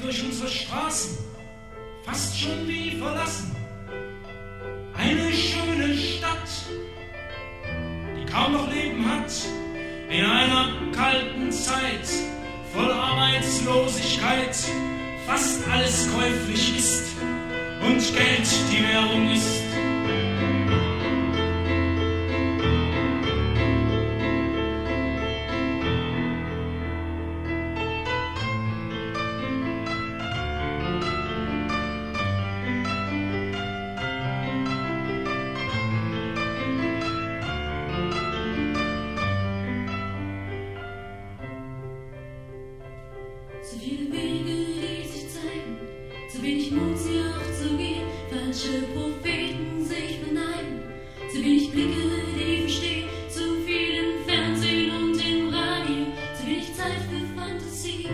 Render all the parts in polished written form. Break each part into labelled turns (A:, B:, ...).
A: durch unsere Straßen, fast schon wie verlassen. Eine schöne Stadt, die kaum noch Leben hat, in einer kalten Zeit, voll Arbeitslosigkeit, fast alles käuflich ist und Geld die Währung ist.
B: Zu viele Wege, die sich zeigen, zu wenig Mut, sie auch zu gehen. Falsche Propheten sich verneinen, zu wenig Blicke, die verstehen. Zu viel im Fernsehen und im Radio, zu wenig Zeit für Fantasie.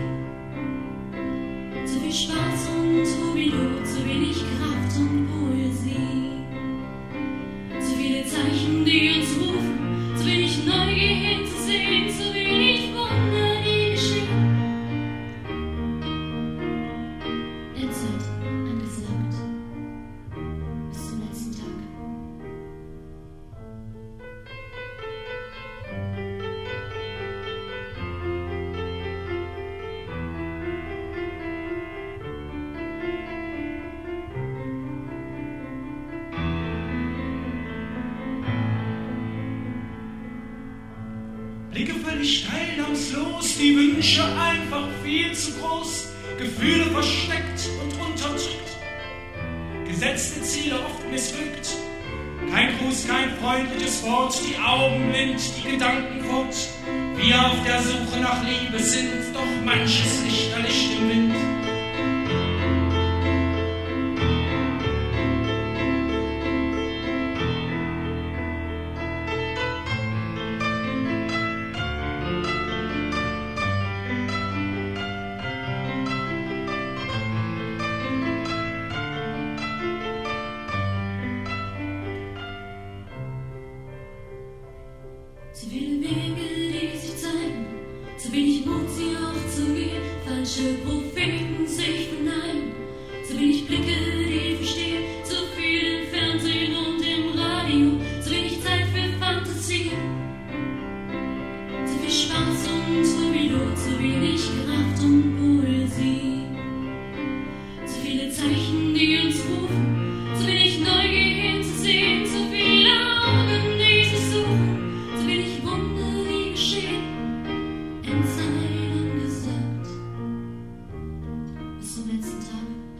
B: Zu viel Spaß und Trubilo, zu wenig Kraft und Poesie. Zu viele Zeichen, die uns rufen, zu wenig Neugier hinzusehen, zu wenig Wunder, die geschehen. Endzeit angesagt. Bis zum letzten Tag.
A: Blicke völlig teilnahmslos, die Wünsche einfach viel zu groß, Gefühle versteckt und unterdrückt, gesetzte Ziele oft missglückt. Kein Gruß, kein freundliches Wort, die Augen blind, die Gedanken fort. Wir auf der Suche nach Liebe sind, doch manches Licht erlischt im Wind.
B: Zu viele Wege, die sich zeigen, zu wenig Mut, sie auch zu gehen. Falsche Propheten sich verneinen, zu wenig Blicke, die verstehen. Zu viel im Fernsehen und im Radio, zu wenig Zeit für Fantasie. Zu viel Spaß und Trubilo, zu wenig Kraft und Poesie. Zu viele Zeichen, die uns rufen, zu wenig Neugier hinzusehen. Zu viele Augen, die sich suchen, zu wenig Wunder, die geschehen. Endzeit angesagt. Bis zum letzten Tag.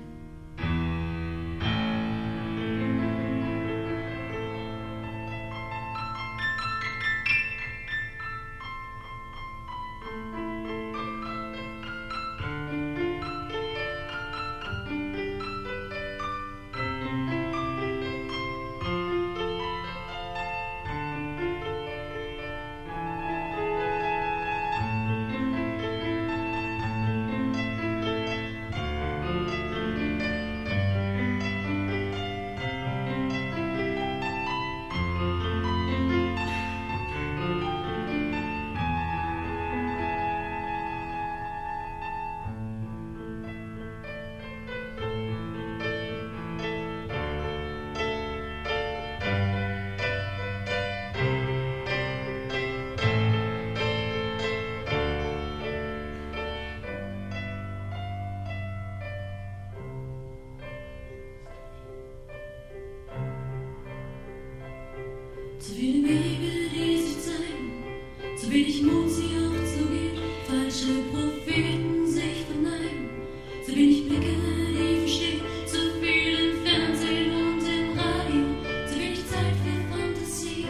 B: Zu viele Wege, die sich zeigen, zu wenig Mut, sie auch zu gehen. Falsche Propheten sich verneinen, zu wenig Blicke, die verstehen. Zu viel im Fernsehen und im Radio, zu wenig Zeit für Fantasie.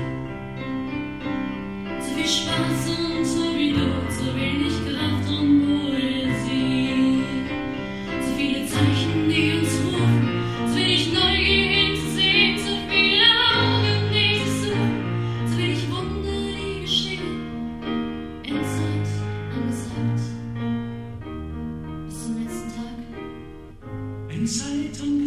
B: Zu viel Spaß und Trubilo, zu wenig Kraft und Poesie. Zu viele Zeichen, die uns rufen, zu wenig Neugier hinzusehen. Zu viele Augen, die sich suchen, zu wenig Wunder, die geschehen. Endzeit angesagt. Bis zum letzten Tag.
A: Endzeit angesagt.